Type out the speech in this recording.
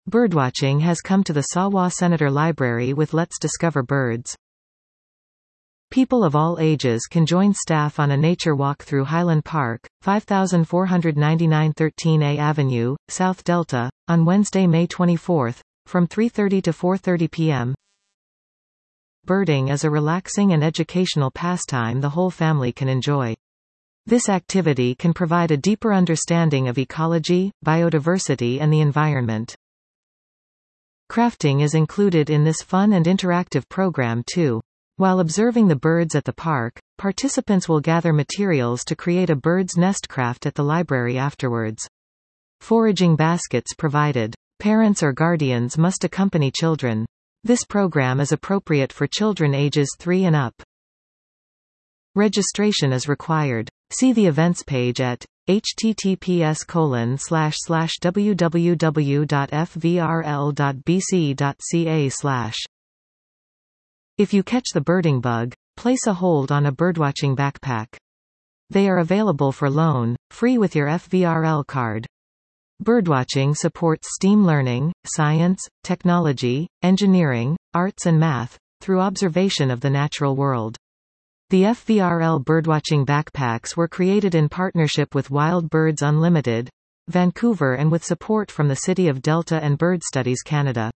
Birdwatching has come to the Sawa Senator Library with Let's Discover Birds. People of all ages can join staff on a nature walk through Highland Park, 5499 13A Avenue, South Delta, on Wednesday, May 24, from 3:30 to 4:30 p.m. Birding is a relaxing and educational pastime the whole family can enjoy. This activity can provide a deeper understanding of ecology, biodiversity and the environment. Crafting is included in this fun and interactive program too. While observing the birds at the park, participants will gather materials to create a bird's nest craft at the library afterwards. Foraging baskets provided. Parents or guardians must accompany children. This program is appropriate for children ages 3 and up. Registration is required. See the events page at https://www.fvrl.bc.ca/. If you catch the birding bug, place a hold on a birdwatching backpack. They are available for loan, free with your FVRL card. Birdwatching supports STEAM learning, science, technology, engineering, arts and math, through observation of the natural world. The FVRL birdwatching backpacks were created in partnership with Wild Birds Unlimited, Vancouver and with support from the City of Delta and Bird Studies Canada.